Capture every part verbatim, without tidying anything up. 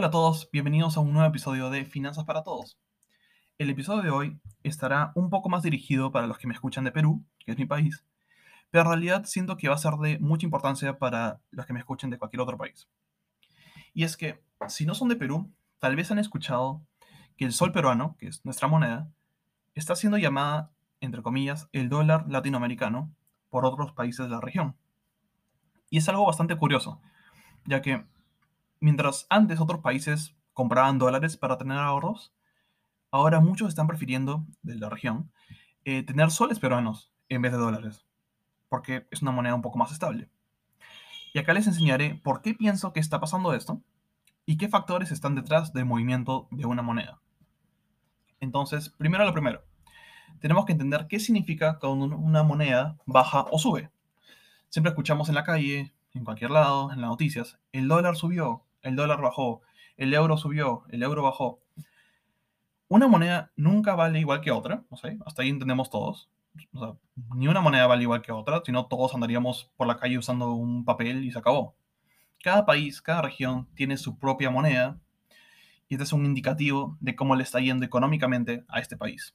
Hola a todos, bienvenidos a un nuevo episodio de Finanzas para Todos. El episodio de hoy estará un poco más dirigido para los que me escuchan de Perú, que es mi país, pero en realidad siento que va a ser de mucha importancia para los que me escuchen de cualquier otro país. Y es que, si no son de Perú, tal vez han escuchado que el sol peruano, que es nuestra moneda, está siendo llamada, entre comillas, el dólar latinoamericano por otros países de la región. Y es algo bastante curioso, ya que mientras antes otros países compraban dólares para tener ahorros, ahora muchos están prefiriendo, de la región, eh, tener soles peruanos en vez de dólares, porque es una moneda un poco más estable. Y acá les enseñaré por qué pienso que está pasando esto y qué factores están detrás del movimiento de una moneda. Entonces, primero lo primero, tenemos que entender qué significa cuando una moneda baja o sube. Siempre escuchamos en la calle, en cualquier lado, en las noticias, el dólar subió, el dólar bajó, el euro subió, el euro bajó. Una moneda nunca vale igual que otra, no sé, hasta ahí entendemos todos. O sea, ni una moneda vale igual que otra, sino todos andaríamos por la calle usando un papel y se acabó. Cada país, cada región tiene su propia moneda y este es un indicativo de cómo le está yendo económicamente a este país.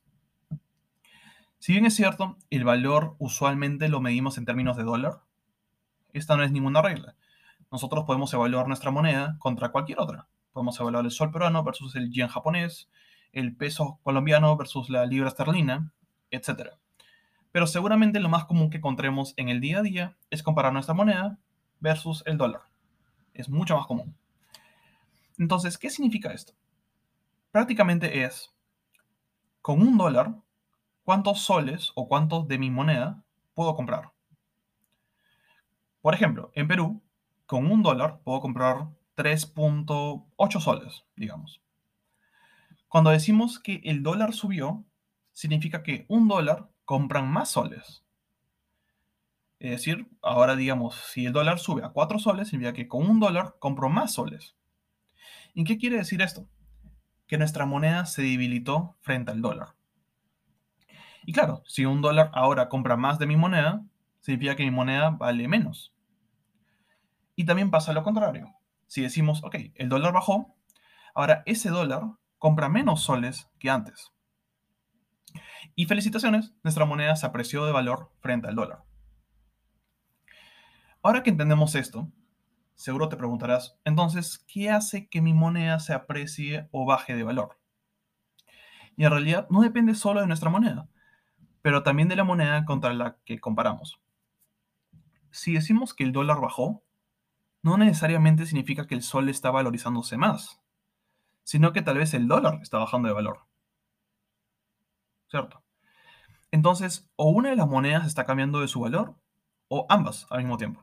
Si bien es cierto, el valor usualmente lo medimos en términos de dólar, esta no es ninguna regla. Nosotros podemos evaluar nuestra moneda contra cualquier otra. Podemos evaluar el sol peruano versus el yen japonés, el peso colombiano versus la libra esterlina, etcétera. Pero seguramente lo más común que encontremos en el día a día es comparar nuestra moneda versus el dólar. Es mucho más común. Entonces, ¿qué significa esto? Prácticamente es, con un dólar, ¿cuántos soles o cuántos de mi moneda puedo comprar? Por ejemplo, en Perú, con un dólar puedo comprar tres punto ocho soles, digamos. Cuando decimos que el dólar subió, significa que un dólar compran más soles. Es decir, ahora digamos, si el dólar sube a cuatro soles, significa que con un dólar compro más soles. ¿Y qué quiere decir esto? Que nuestra moneda se debilitó frente al dólar. Y claro, si un dólar ahora compra más de mi moneda, significa que mi moneda vale menos. Y también pasa lo contrario. Si decimos, ok, el dólar bajó, ahora ese dólar compra menos soles que antes. Y felicitaciones, nuestra moneda se apreció de valor frente al dólar. Ahora que entendemos esto, seguro te preguntarás, entonces, ¿qué hace que mi moneda se aprecie o baje de valor? Y en realidad no depende solo de nuestra moneda, pero también de la moneda contra la que comparamos. Si decimos que el dólar bajó, no necesariamente significa que el sol está valorizándose más, sino que tal vez el dólar está bajando de valor, ¿cierto? Entonces, o una de las monedas está cambiando de su valor, o ambas al mismo tiempo.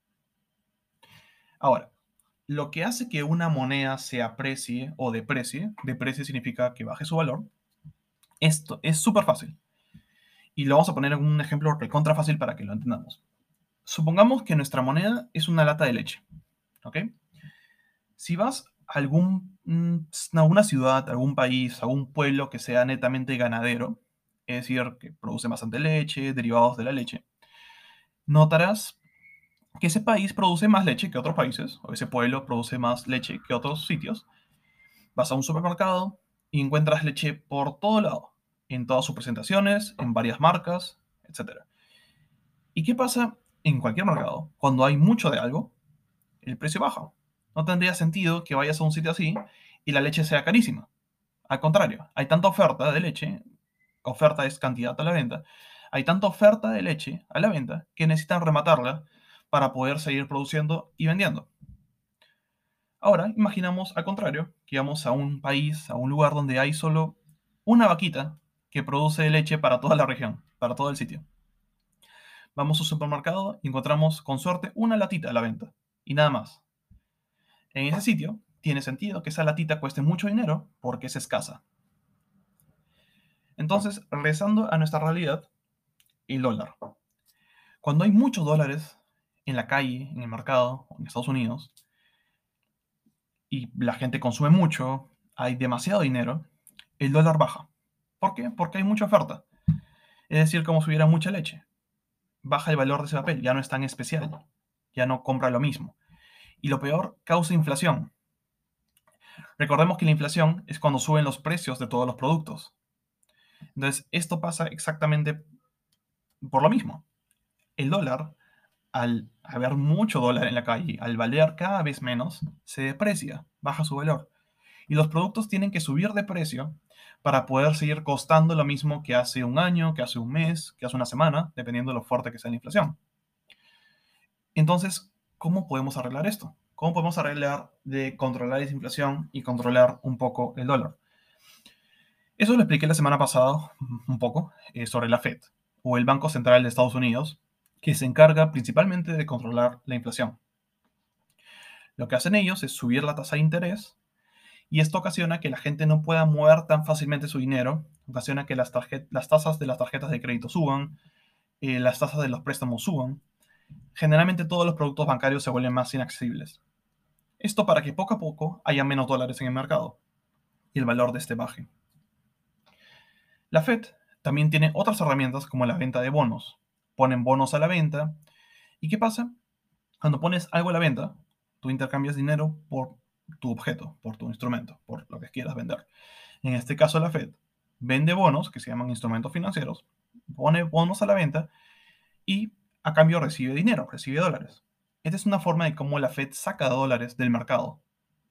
Ahora, lo que hace que una moneda se aprecie o deprecie, deprecie significa que baje su valor, esto es súper fácil. Y lo vamos a poner en un ejemplo recontra fácil para que lo entendamos. Supongamos que nuestra moneda es una lata de leche, ¿ok? Si vas a algún, mm, alguna ciudad, algún país, algún pueblo que sea netamente ganadero, es decir, que produce bastante leche, derivados de la leche, notarás que ese país produce más leche que otros países, o ese pueblo produce más leche que otros sitios. Vas a un supermercado y encuentras leche por todo lado, en todas sus presentaciones, en varias marcas, etcétera. ¿Y qué pasa en cualquier mercado? Cuando hay mucho de algo, el precio baja. No tendría sentido que vayas a un sitio así y la leche sea carísima. Al contrario, hay tanta oferta de leche, oferta es cantidad a la venta, hay tanta oferta de leche a la venta que necesitan rematarla para poder seguir produciendo y vendiendo. Ahora, imaginamos al contrario, que vamos a un país, a un lugar donde hay solo una vaquita que produce leche para toda la región, para todo el sitio. Vamos a un supermercado y encontramos con suerte una latita a la venta y nada más. En ese sitio tiene sentido que esa latita cueste mucho dinero porque es escasa. Entonces, regresando a nuestra realidad, el dólar. Cuando hay muchos dólares en la calle, en el mercado, en Estados Unidos, y la gente consume mucho, hay demasiado dinero, el dólar baja. ¿Por qué? Porque hay mucha oferta. Es decir, como si hubiera mucha leche. Baja el valor de ese papel, ya no es tan especial, ya no compra lo mismo. Y lo peor, causa inflación. Recordemos que la inflación es cuando suben los precios de todos los productos. Entonces, esto pasa exactamente por lo mismo. El dólar, al haber mucho dólar en la calle, al valer cada vez menos, se deprecia, baja su valor. Y los productos tienen que subir de precio para poder seguir costando lo mismo que hace un año, que hace un mes, que hace una semana, dependiendo de lo fuerte que sea la inflación. Entonces, ¿cómo podemos arreglar esto? ¿Cómo podemos arreglar de controlar esa inflación y controlar un poco el dólar? Eso lo expliqué la semana pasada un poco eh, sobre la Fed, o el Banco Central de Estados Unidos, que se encarga principalmente de controlar la inflación. Lo que hacen ellos es subir la tasa de interés y esto ocasiona que la gente no pueda mover tan fácilmente su dinero, ocasiona que las, las tasas de las tarjetas de crédito suban, eh, las tasas de los préstamos suban. Generalmente todos los productos bancarios se vuelven más inaccesibles. Esto para que poco a poco haya menos dólares en el mercado y el valor de este baje. La Fed también tiene otras herramientas como la venta de bonos. Ponen bonos a la venta. ¿Y qué pasa? Cuando pones algo a la venta, tú intercambias dinero por tu objeto, por tu instrumento, por lo que quieras vender. En este caso, la Fed vende bonos, que se llaman instrumentos financieros, pone bonos a la venta y a cambio recibe dinero, recibe dólares. Esta es una forma de cómo la Fed saca dólares del mercado.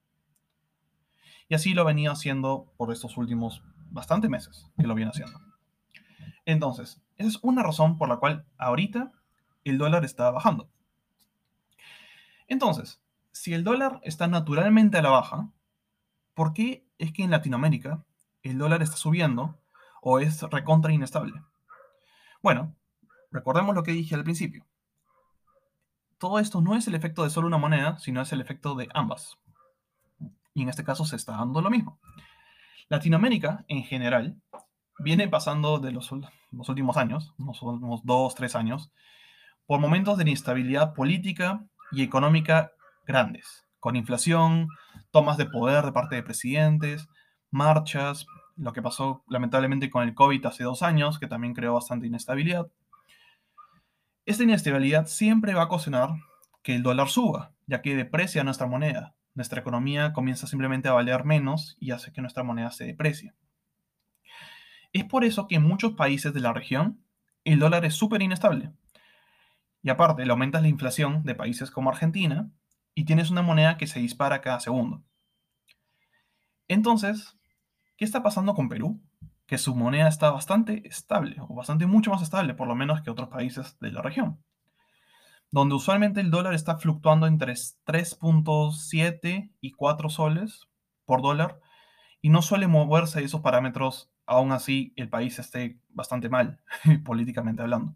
Y así lo ha venido haciendo por estos últimos bastantes meses que lo viene haciendo. Entonces, esa es una razón por la cual ahorita el dólar está bajando. Entonces, si el dólar está naturalmente a la baja, ¿por qué es que en Latinoamérica el dólar está subiendo o es recontra inestable? Bueno, recordemos lo que dije al principio. Todo esto no es el efecto de solo una moneda, sino es el efecto de ambas. Y en este caso se está dando lo mismo. Latinoamérica, en general, viene pasando de los, los últimos años, unos, unos dos, tres años, por momentos de inestabilidad política y económica grandes, con inflación, tomas de poder de parte de presidentes, marchas, lo que pasó lamentablemente con el COVID hace dos años, que también creó bastante inestabilidad. Esta inestabilidad siempre va a ocasionar que el dólar suba, ya que deprecia nuestra moneda. Nuestra economía comienza simplemente a valer menos y hace que nuestra moneda se deprecie. Es por eso que en muchos países de la región el dólar es súper inestable. Y aparte, le aumentas la inflación de países como Argentina y tienes una moneda que se dispara cada segundo. Entonces, ¿qué está pasando con Perú? Que su moneda está bastante estable, o bastante mucho más estable, por lo menos que otros países de la región, donde usualmente el dólar está fluctuando entre tres punto siete y cuatro soles por dólar, y no suele moverse esos parámetros, aún así el país esté bastante mal, políticamente hablando.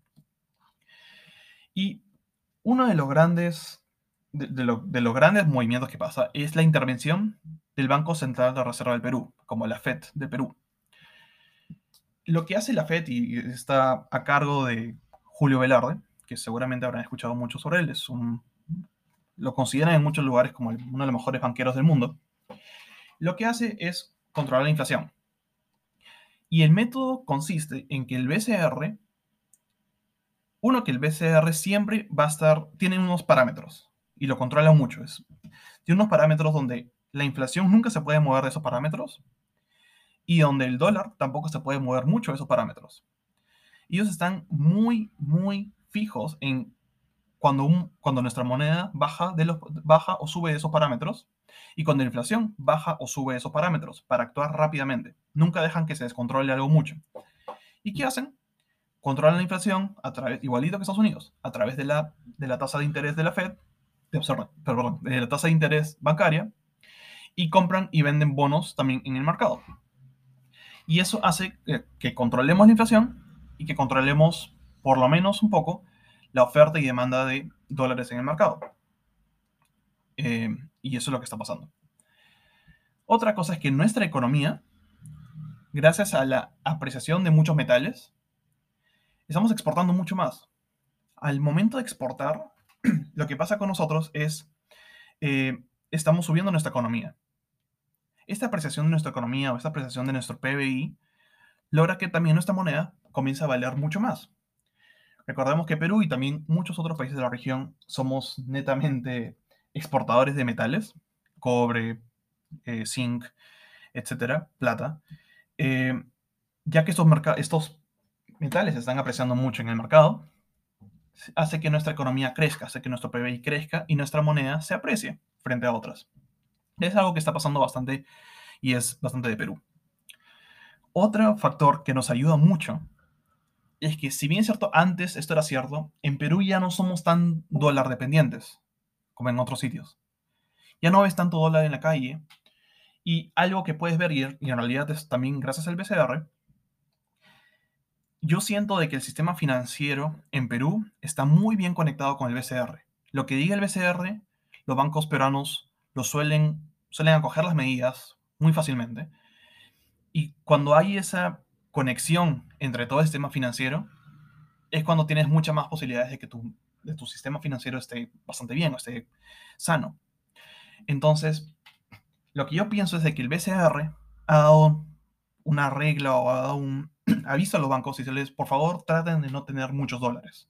Y uno de los grandes, de, de, lo, de los grandes movimientos que pasa es la intervención del Banco Central de Reserva del Perú, como la Fed de Perú. Lo que hace la Fed, y está a cargo de Julio Velarde, que seguramente habrán escuchado mucho sobre él, es un, lo consideran en muchos lugares como uno de los mejores banqueros del mundo, lo que hace es controlar la inflación. Y el método consiste en que el B C R, uno que el B C R siempre va a estar, tiene unos parámetros, y lo controla mucho, es, tiene unos parámetros donde la inflación nunca se puede mover de esos parámetros, y donde el dólar tampoco se puede mover mucho de esos parámetros. Ellos están muy, muy fijos en cuando, un, cuando nuestra moneda baja, de los, baja o sube de esos parámetros y cuando la inflación baja o sube de esos parámetros para actuar rápidamente. Nunca dejan que se descontrole algo mucho. ¿Y qué hacen? Controlan la inflación a través, igualito que Estados Unidos, a través de la, de la tasa de interés de la Fed, de, perdón, de la tasa de interés bancaria, y compran y venden bonos también en el mercado. Y eso hace que, que controlemos la inflación y que controlemos por lo menos un poco la oferta y demanda de dólares en el mercado. Eh, y eso es lo que está pasando. Otra cosa es que nuestra economía, gracias a la apreciación de muchos metales, estamos exportando mucho más. Al momento de exportar, lo que pasa con nosotros es, eh, estamos subiendo nuestra economía. Esta apreciación de nuestra economía o esta apreciación de nuestro P B I logra que también nuestra moneda comience a valer mucho más. Recordemos que Perú y también muchos otros países de la región somos netamente exportadores de metales, cobre, eh, zinc, etcétera, plata, eh, ya que estos, merca- estos metales se están apreciando mucho en el mercado, hace que nuestra economía crezca, hace que nuestro P B I crezca y nuestra moneda se aprecie frente a otras. Es algo que está pasando bastante y es bastante de Perú. Otro factor que nos ayuda mucho es que, si bien es cierto, antes esto era cierto, en Perú ya no somos tan dólar dependientes como en otros sitios. Ya no ves tanto dólar en la calle. Y algo que puedes ver, y y en realidad es también gracias al B C R, yo siento de que el sistema financiero en Perú está muy bien conectado con el B C R. Lo que diga el B C R, los bancos peruanos lo suelen, suelen acoger las medidas muy fácilmente. Y cuando hay esa conexión entre todo el sistema financiero, es cuando tienes muchas más posibilidades de que tu, de tu sistema financiero esté bastante bien o esté sano. Entonces, lo que yo pienso es de que el B C R ha dado una regla o ha dado un aviso a los bancos y se les, por favor, traten de no tener muchos dólares.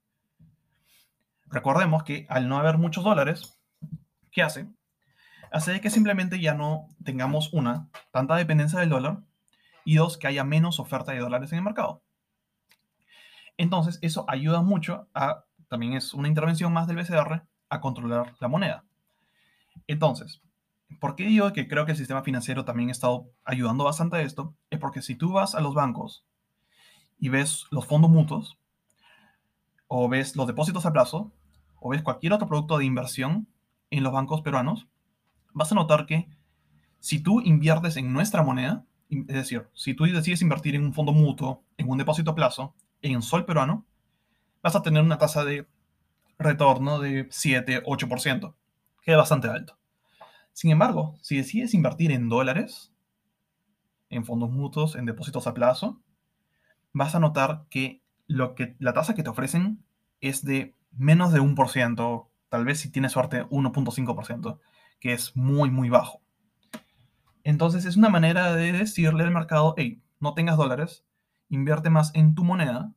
Recordemos que al no haber muchos dólares, ¿qué hace? Hace de que simplemente ya no tengamos, una, tanta dependencia del dólar, y dos, que haya menos oferta de dólares en el mercado. Entonces, eso ayuda mucho a, también es una intervención más del B C R, a controlar la moneda. Entonces, ¿por qué digo que creo que el sistema financiero también ha estado ayudando bastante a esto? Es porque si tú vas a los bancos y ves los fondos mutuos, o ves los depósitos a plazo, o ves cualquier otro producto de inversión en los bancos peruanos, vas a notar que si tú inviertes en nuestra moneda, es decir, si tú decides invertir en un fondo mutuo, en un depósito a plazo, en sol peruano, vas a tener una tasa de retorno de siete ocho por ciento, que es bastante alto. Sin embargo, si decides invertir en dólares, en fondos mutuos, en depósitos a plazo, vas a notar que, lo que la tasa que te ofrecen es de menos de un por ciento, tal vez si tienes suerte uno punto cinco por ciento, que es muy, muy bajo. Entonces es una manera de decirle al mercado, hey, no tengas dólares, invierte más en tu moneda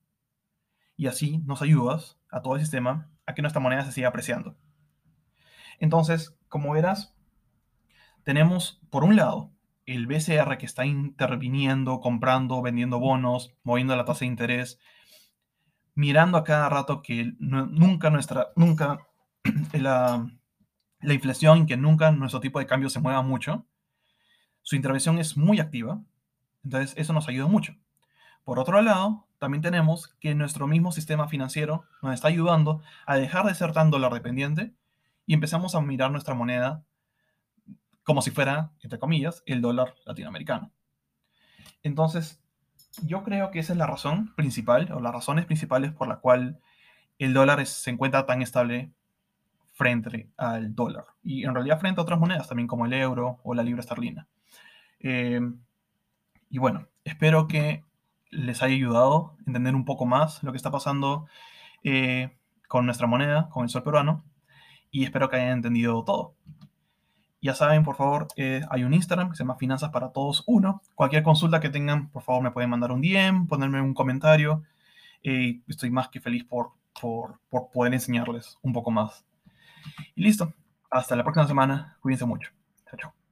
y así nos ayudas a todo el sistema a que nuestra moneda se siga apreciando. Entonces, como verás, tenemos por un lado el B C R que está interviniendo, comprando, vendiendo bonos, moviendo la tasa de interés, mirando a cada rato que no, nunca nuestra, nunca la, la inflación, que nunca nuestro tipo de cambio se mueva mucho. Su intervención es muy activa, entonces eso nos ayuda mucho. Por otro lado, también tenemos que nuestro mismo sistema financiero nos está ayudando a dejar de ser tan dólar dependiente y empezamos a mirar nuestra moneda como si fuera, entre comillas, el dólar latinoamericano. Entonces, yo creo que esa es la razón principal, o las razones principales por la cual el dólar es- se encuentra tan estable frente al dólar. Y en realidad frente a otras monedas, también como el euro o la libra esterlina. Eh, y bueno, espero que les haya ayudado a entender un poco más lo que está pasando eh, con nuestra moneda, con el sol peruano, y espero que hayan entendido todo. Ya saben, por favor, eh, hay un Instagram que se llama Finanzas para Todos uno. Cualquier consulta que tengan, por favor, me pueden mandar un D M, ponerme un comentario. Eh, estoy más que feliz por, por, por poder enseñarles un poco más. Y listo. Hasta la próxima semana. Cuídense mucho. Chao, chao.